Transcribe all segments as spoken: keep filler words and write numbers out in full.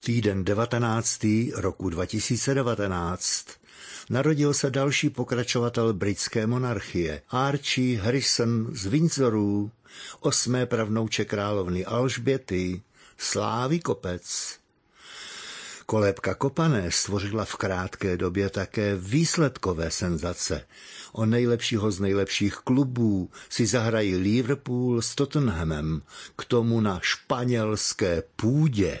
Týden devatenáctý roku dva tisíce devatenáct narodil se další pokračovatel britské monarchie, Archie Harrison z Windsoru, osmé pravnouče královny Alžběty, Slávy Kopec. Kolébka Kopané stvořila v krátké době také výsledkové senzace. O nejlepšího z nejlepších klubů si zahrají Liverpool s Tottenhamem, k tomu na španělské půdě.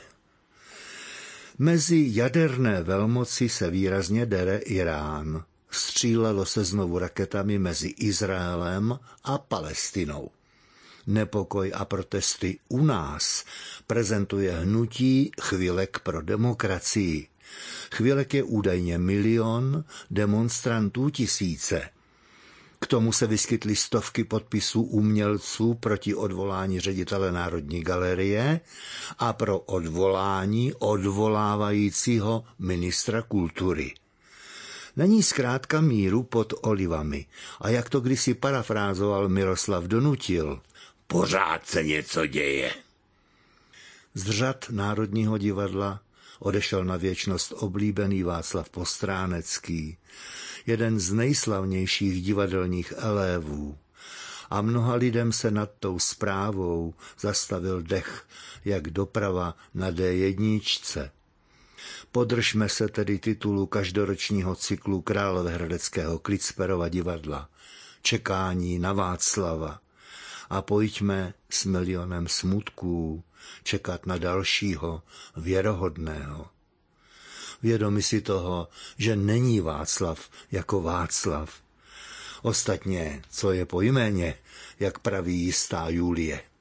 Mezi jaderné velmoci se výrazně dere Irán. Střílelo se znovu raketami mezi Izraelem a Palestinou. Nepokoj a protesty u nás prezentuje hnutí Chvilek pro demokracii. Chvilek je údajně milion, demonstrantů tisíce. K tomu se vyskytly stovky podpisů umělců proti odvolání ředitele Národní galerie a pro odvolání odvolávajícího ministra kultury. Není zkrátka míru pod olivami a jak to kdysi parafrázoval Miroslav Donutil, pořád se něco děje. Z řad Národního divadla odešel na věčnost oblíbený Václav Postránecký, jeden z nejslavnějších divadelních elévů. A mnoha lidem se nad tou zprávou zastavil dech, jak doprava na dé jedna. Podržme se tedy titulu každoročního cyklu Královéhradeckého Klitsperova divadla, Čekání na Václava, a pojďme s milionem smutků čekat na dalšího věrohodného. Vědomi si toho, že není Václav jako Václav. Ostatně, co je po jméně, jak praví jistá Julie.